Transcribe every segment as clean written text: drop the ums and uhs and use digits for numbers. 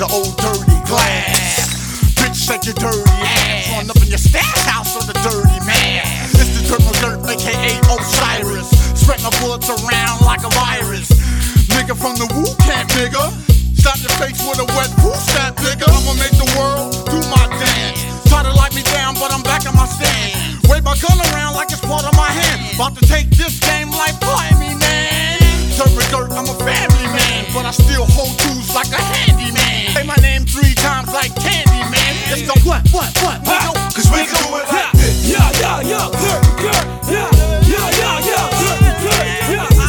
of old dirty glass. Bitch, shake your dirty ass. Run up in your stash house with a dirty man. It's the Dirt McGirt, aka Osiris. Spread my bullets around like a virus. Nigga from the Wu Camp, nigga. Stop your face with a wet pool stat, nigga. I'ma make the world do my dance. Try to lock me down, but I'm back on my stand. Wave my gun around like it's part of my hand. About to take this game like playing me, man. Dirt McGirt, I'm a family man, but I still hold tools like a handyman. Say my name 3 times like Candy, man. Let's go what? Cause we can do it like this. Yeah, Dirt McGirt. Yeah, Dirt McGirt. Yeah, Dirt McGirt.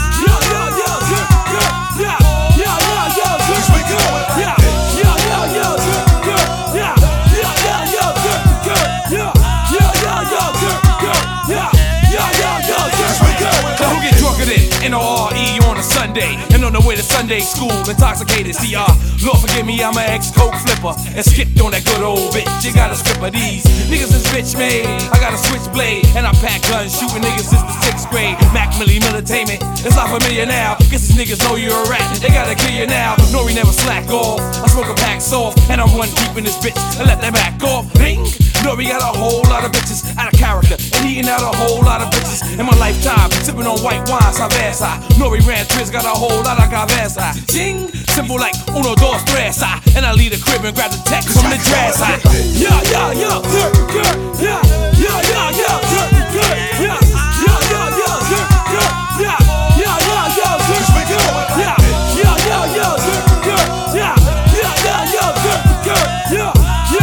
N-O-R-E on a Sunday, and on the way to Sunday school, intoxicated, CR. Lord forgive me, I'm an ex-coke flipper, and skipped on that good old bitch. You got a strip of these niggas is bitch made. I got a switchblade, and I pack guns, shooting niggas since the 6th grade. Mac Millie Militainment, it's not familiar now. Guess these niggas know you're a rat, they gotta kill you now. Nori never slack off, I smoke a pack soft, and I'm one deep in this bitch, and let that back off. Ring! Nori got a whole lot of bitches out of character, and eating out a whole lot of bitches in my lifetime, sipping on white wine, Savesa. Nori ran Triz, got a whole lot of Cabeza. Ching! Simple like uno, dos, tres, and I leave the crib and grab the text from the dress. Yeah, Dirt McGirt. Yeah, Dirt McGirt. Yeah, Dirt McGirt. Yeah, Dirt McGirt. Yeah, Dirt McGirt. Yeah, Dirt McGirt. Yeah, Dirt McGirt. Yeah,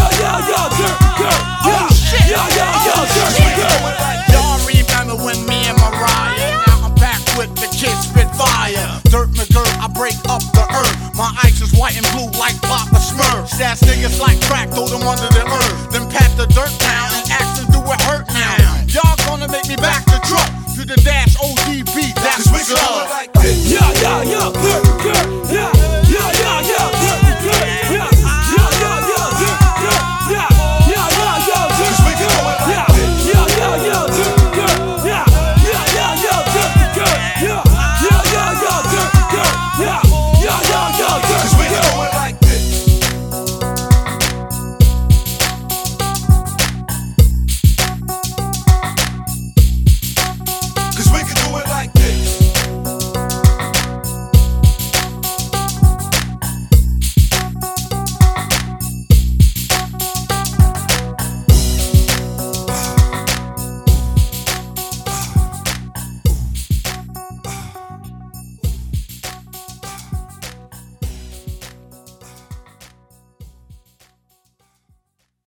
Dirt McGirt. Y'all remember when me and Mariah? Now I'm back with the kids spit fire. Dirt McGirt, I break up the earth. My ice is white and blue like Papa Smurf. Stash niggas like crack, throw them under the earth. Then pat the dirt down and ask them do it hurt now. Y'all gonna make me back the truck to the dash.